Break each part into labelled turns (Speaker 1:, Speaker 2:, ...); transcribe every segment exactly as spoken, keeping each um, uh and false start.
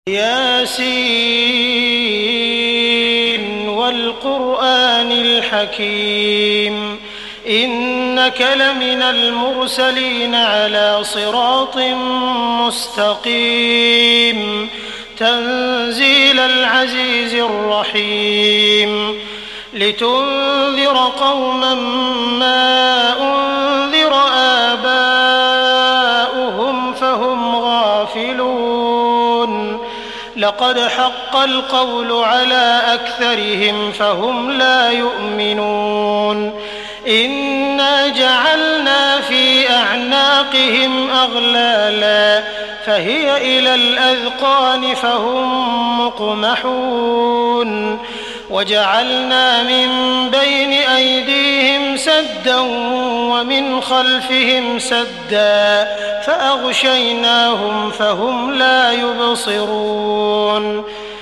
Speaker 1: ياسين والقرآن الحكيم إنك لمن المرسلين على صراط مستقيم تنزيل العزيز الرحيم لتنذر قوما ما أنذر آباؤهم فهم غافلون لقد حق القول على أكثرهم فهم لا يؤمنون إنا جعلنا في أعناقهم أغلالا فهي إلى الأذقان فهم مقمحون وجعلنا من بين أيديهم سدا ومن خلفهم سدا فأغشيناهم فهم لا يبصرون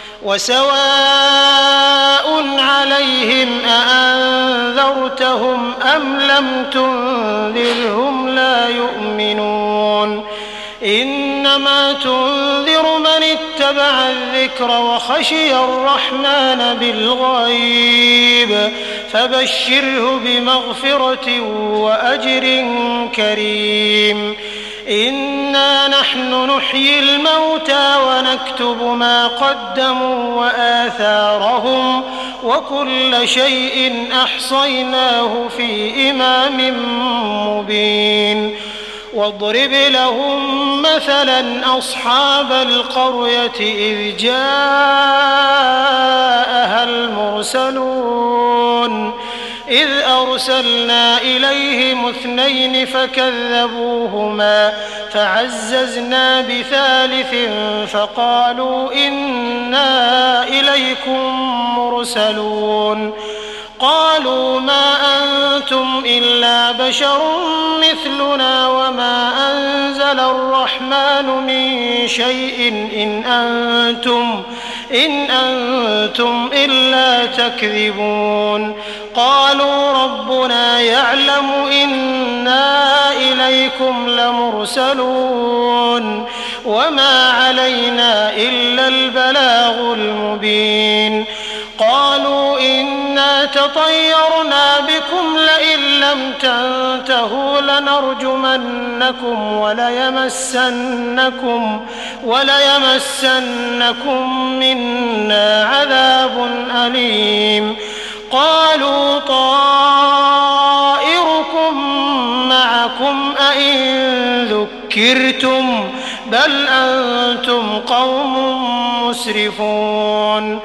Speaker 1: وسواء عليهم أأنذرتهم أم لم تنذرهم لا يؤمنون إنما تنذر من اتبع الذكر وخشي الرحمن بالغيب فبشره بمغفرة وأجر كريم إنا نحن نحيي الموتى ونكتب ما قدموا وآثارهم وكل شيء أحصيناه في إمام مبين واضرب لهم مثلا أصحاب القرية إذ جاءها المرسلون إذ أرسلنا إليهم اثنين فكذبوهما فعززنا بثالث فقالوا إنا إليكم مرسلون قالوا ما أنتم إلا بشر مثلنا وما أنزل الرحمن من شيء إن أنتم إن أنتم إلا تكذبون قالوا ربنا يعلم إنا إليكم لمرسلون وما علينا إلا البلاغ المبين قالوا إنا تطيرنا بكم لئن لم تنتهوا لنرجمنكم وليمسنكم وليمسنكم منا عذاب أليم قالوا طائركم معكم أئن ذكرتم بل أنتم قوم مسرفون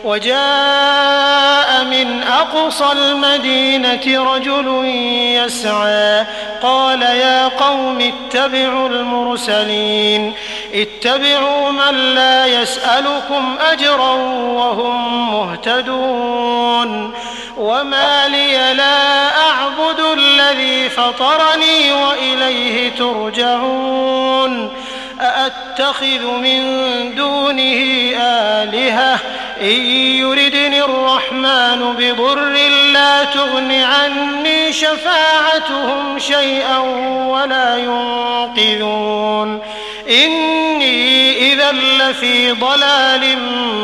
Speaker 1: وجاء من أقصى المدينة رجل يسعى قال يا قوم اتبعوا المرسلين اتبعوا من لا يسألكم أجرا وهم مهتدون وما لي لا أعبد الذي فطرني وإليه ترجعون أأتخذ من دونه آلهة إن يردني الرحمن بضر لا تغن عني شفاعتهم شيئا ولا ينقذون إني إذا لفي ضلال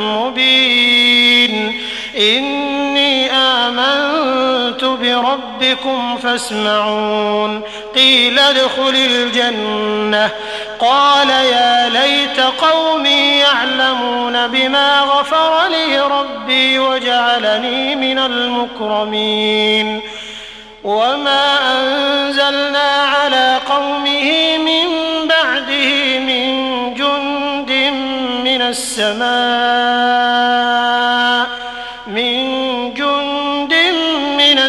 Speaker 1: مبين إني آمنت بربكم فاسمعون قيل ادخل الجنة قال يا ليت قومي يعلمون بما غفر لي ربي وجعلني من المكرمين وما أنزلنا على قومه من بعده من جند من السماء من جند من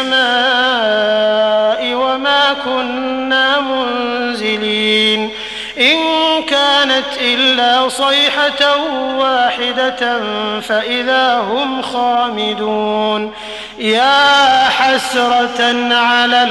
Speaker 1: السماء وما كنا منزلين إن كانت إلا صيحة واحدة فإذا هم خامدون يا حسرة على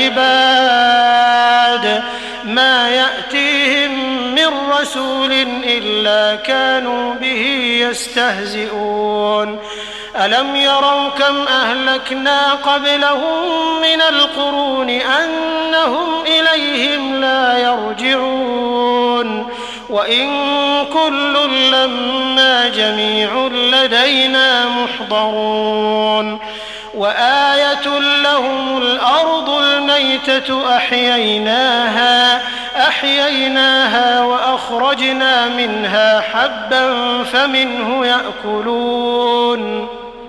Speaker 1: العباد ما يأتيهم من رسول إلا كانوا به يستهزئون ألم يروا كم أهلكنا قبلهم من القرون أنهم إليهم لا يرجعون وإن كل لما جميع لدينا محضرون وآية لهم الأرض الميتة أحييناها أحييناها وأخرجنا منها حبا فمنه يأكلون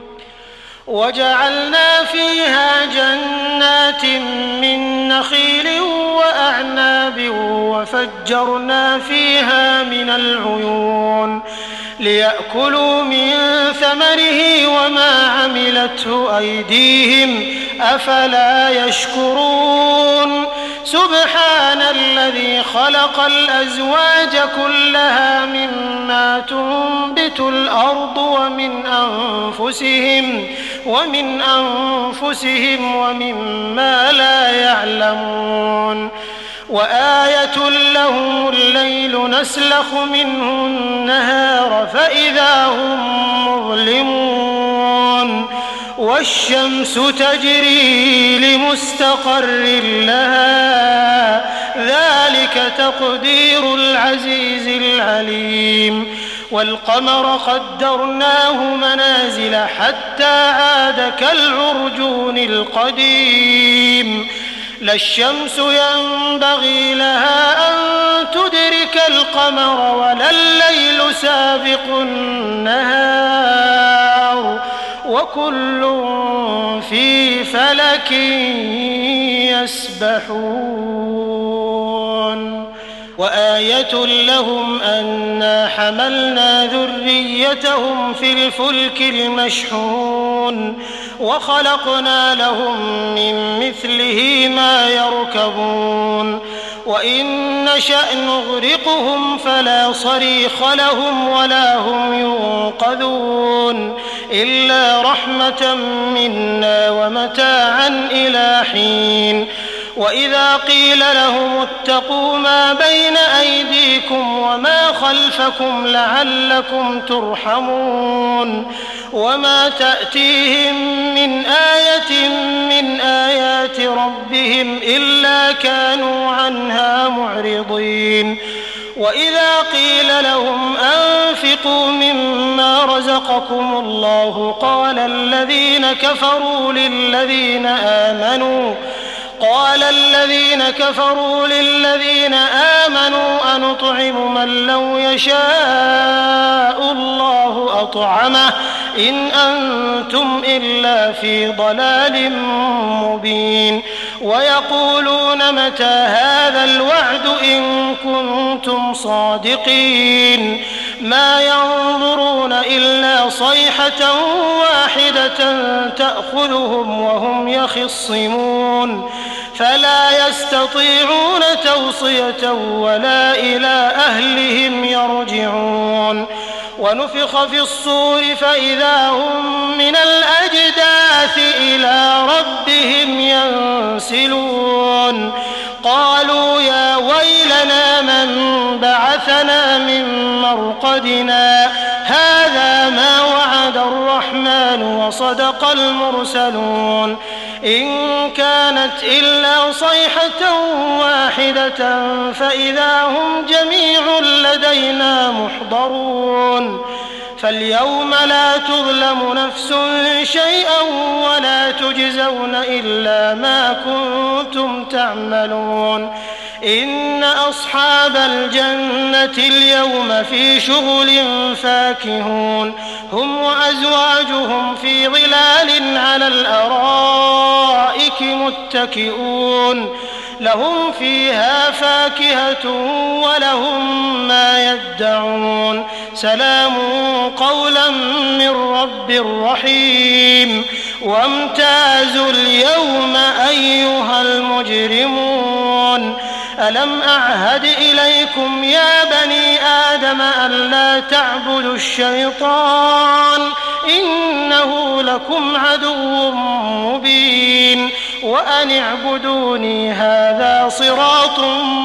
Speaker 1: وجعلنا فيها جنات من نخيل وأعناب وفجرنا فيها من العيون ليأكلوا من ثمره وما عملته أيديهم أفلا يشكرون سبحان الذي خلق الأزواج كلها مما تنبت الأرض ومن أنفسهم ومن أنفسهم ومما لا يعلمون وآية لهم الليل نسلخ منه النهار فإذا هم مظلمون والشمس تجري لمستقر لها ذلك تقدير العزيز العليم والقمر قدرناه منازل حتى عاد كالعرجون القديم لا الشمس ينبغي لها أن تدرك القمر ولا الليل سابق النهار وكل في فلك يسبحون وآية لهم أنا حملنا ذريتهم في الفلك المشحون وخلقنا لهم من مثله ما يركبون وإن نشأ نغرقهم فلا صريخ لهم ولا هم ينقذون إلا رحمة منا ومتاعا إلى حين وإذا قيل لهم اتقوا ما بين أيديكم وما خلفكم لعلكم ترحمون وما تأتيهم من آية من آيات ربهم إلا كانوا عنها معرضين وإذا قيل لهم أنفقوا مما رزقكم الله قال الذين كفروا للذين آمنوا قال الذين كفروا للذين آمنوا أنطعم من لو يشاء الله أطعمه إن أنتم إلا في ضلال مبين ويقولون متى هذا الوعد إن كنتم صادقين ما ينظرون إلا صيحة واحدة تأخذهم وهم يخصمون فلا يستطيعون توصية ولا إلى أهلهم يرجعون ونفخ في الصور فإذا هم من الأجداث إلى ربهم ينسلون قالوا يا ويلنا من بعثنا من مرقدنا هذا ما وعد الرحمن وصدق المرسلون إن كانت إلا صيحة واحدة فإذا هم جميع لدينا محضرون فاليوم لا تظلم نفس شيئا ولا تجزون إلا ما كنتم تعملون إن أصحاب الجنة اليوم في شغل فاكهون هم وأزواجهم في ظلال على الأرائك متكئون لهم فيها فاكهة ولهم ما يدعون سلام قولا من رب رحيم وامتازوا اليوم أيها المجرمون ألم أعهد إليكم يا بني آدم ألا تعبدوا الشيطان إنه لكم عدو مبين وأن اعبدوني هذا صراط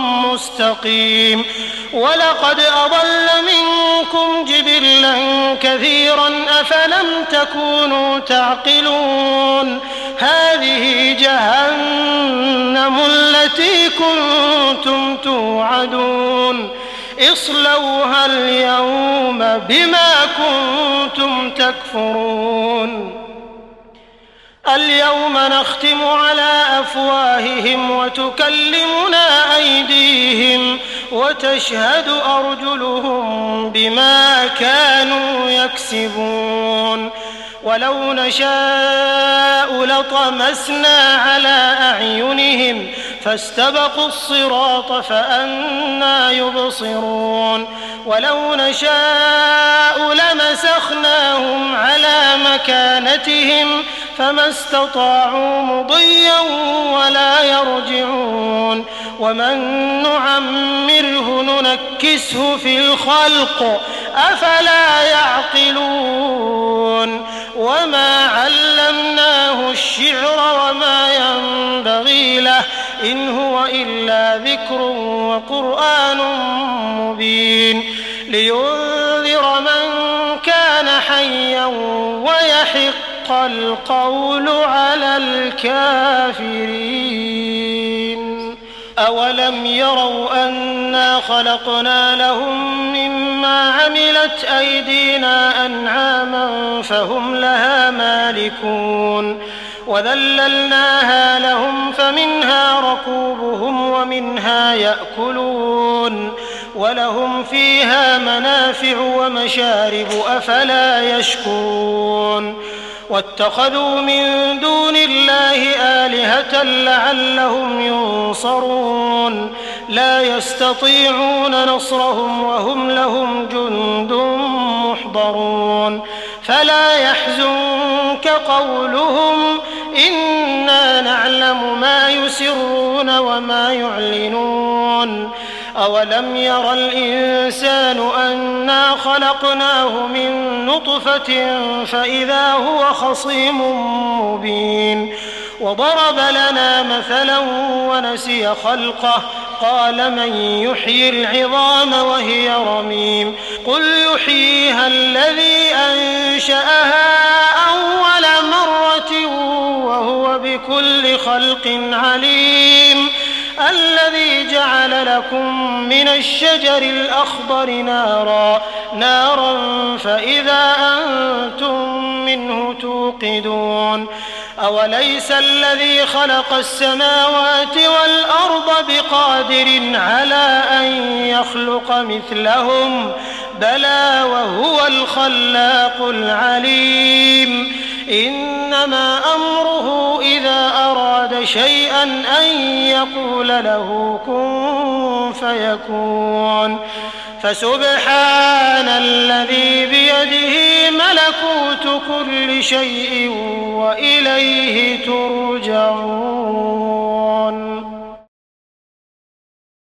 Speaker 1: مستقيم ولقد أضل منكم جبلا كثيرا أفلم تكونوا تعقلون هذه جهنم التي كنتم توعدون اصلوها اليوم بما كنتم تكفرون اليوم نختم على أفواههم وتكلمنا أيديهم وتشهد أرجلهم بما كانوا يكسبون ولو نشاء لطمسنا على أعينهم فاستبقوا الصراط فأنى يبصرون ولو نشاء لمسخناهم على مكانتهم فما استطاعوا مضيا ولا يرجعون ومن نعمره ننكسه في الخلق أفلا يعقلون وما علمناه الشعر وما ينبغي له إن هو إلا ذكر وقرآن مبين لينذر من كان حيا ويحق القول على الكافرين أولم يروا أنا خلقنا لهم مما عملت أيدينا أنعاما فهم لها مالكون وذللناها لهم فمنها ركوبهم ومنها يأكلون ولهم فيها منافع ومشارب أفلا يشكرون واتخذوا من دون الله آلهة لعلهم ينصرون لا يستطيعون نصرهم وهم لهم جند محضرون فلا يحزنك قولهم إنا نعلم ما يسرون وما يعلنون أولم ير الإنسان أنا خلقناه من نطفة فإذا هو خصيم مبين وضرب لنا مثلا ونسي خلقه قال من يحيي العظام وهي رميم قل يحييها الذي أنشأها أول مرة وهو بكل خلق عليم الذي جعل لكم من الشجر الأخضر نارا نارا فإذا أنتم منه توقدون أوليس الذي خلق السماوات والأرض بقادر على أن يخلق مثلهم بلى وهو الخلاق العليم إنما أمره إذا أراد شيئا أن يقول له كن فيكون فسبحان الذي بيده ملكوت كل شيء وإليه ترجعون